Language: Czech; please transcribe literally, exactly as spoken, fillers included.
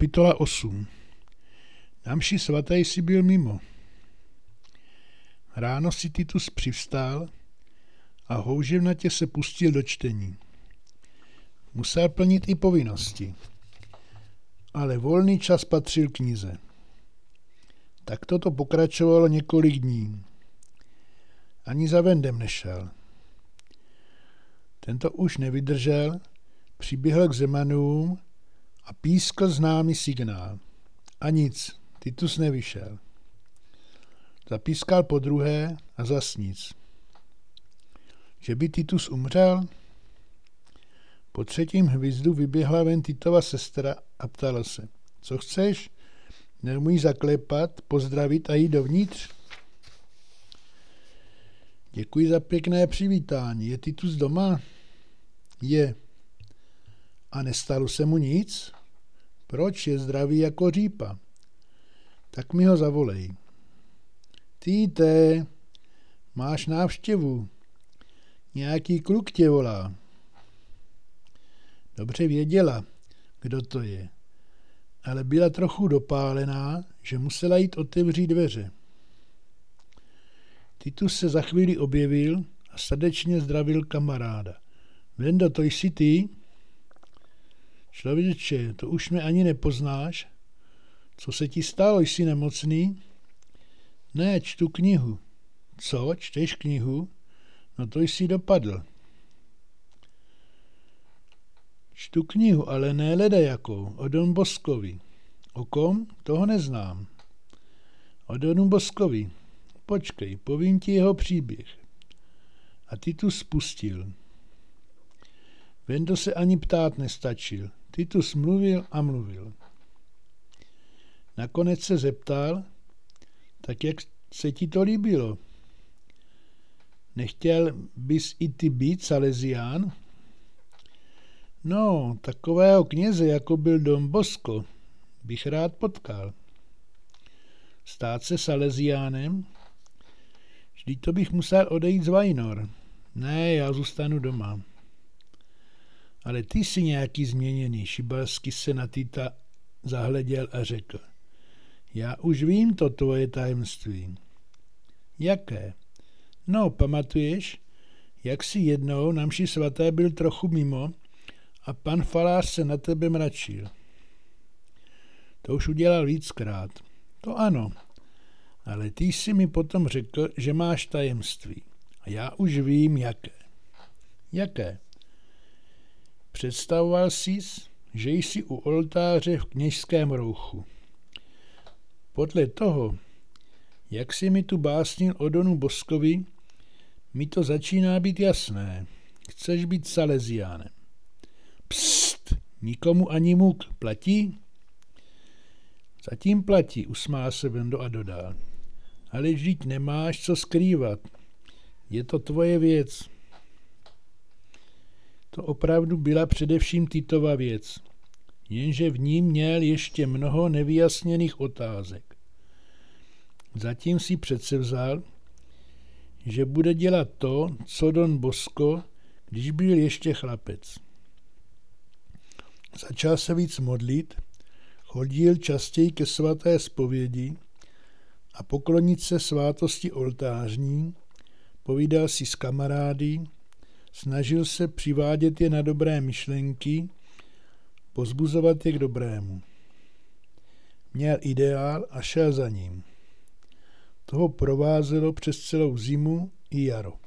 Kapitola osm. Na mši svaté jsi byl mimo. Ráno si Titus přivstál a houževnatě se pustil do čtení. Musel plnit i povinnosti, ale volný čas patřil knize. Tak toto pokračovalo několik dní. Ani za vendem nešel. Tento už nevydržel, přiběhl k Zemanům a pískl známý signál. A nic, Titus nevyšel. Zapískal podruhé a zas nic. Že by Titus umřel? Po třetím hvizdu vyběhla ven Titova sestra a ptala se. Co chceš? Neumíš zaklepat, pozdravit a jít dovnitř? Děkuji za pěkné přivítání. Je Titus doma? Je. A nestalo se mu nic? Proč? Je zdravý jako řípa. Tak mi ho zavolej. Týte, máš návštěvu. Nějaký kluk tě volá. Dobře věděla, kdo to je, ale byla trochu dopálená, že musela jít otevřít dveře. Titus se za chvíli objevil a srdečně zdravil kamaráda. Vendo, to jsi ty? Člověče, to už mě ani nepoznáš. Co se ti stalo, jsi nemocný? Ne, čtu knihu. Co, čteš knihu? No to jsi dopadl. Čtu knihu, ale ne ledajakou, o Don Boskovi. O kom? Toho neznám. O Donu Boskovi. Počkej, povím ti jeho příběh. A Titus spustil. Vendo se ani ptát nestačil. Titus mluvil a mluvil. Nakonec se zeptal, tak jak se ti to líbilo? Nechtěl bys i ty být Salesián? No, takového kněze, jako byl Don Bosco, bych rád potkal. Stát se Salesiánem? Vždyť to bych musel odejít z Vajnor. Ne, já zůstanu doma. Ale ty jsi nějaký změněný, šibalsky se na Tita zahleděl a řekl. Já už vím to tvoje tajemství. Jaké? No, pamatuješ, jak jsi jednou na mši svaté byl trochu mimo a pan falář se na tebe mračil. To už udělal víckrát. To ano, ale ty jsi mi potom řekl, že máš tajemství. A já už vím, jaké. Jaké? Představoval jsi, že jsi u oltáře v kněžském rouchu. Podle toho, jak jsi mi tu básnil o Donu Boskovi, mi to začíná být jasné. Chceš být Salesiánem. Psst, nikomu ani muk. Platí? Zatím platí, usmál se Vendo a dodal. Ale vždyť nemáš co skrývat. Je to tvoje věc. To opravdu byla především Titova věc, jenže v ní měl ještě mnoho nevyjasněných otázek. Zatím si předsevzal, že bude dělat to, co Don Bosco, když byl ještě chlapec. Začal se víc modlit, chodil častěji ke svaté zpovědi a poklonit se svátosti oltářní, povídal si s kamarády, snažil se přivádět je na dobré myšlenky, pozbuzovat je k dobrému. Měl ideál a šel za ním. Toho provázelo přes celou zimu i jaro.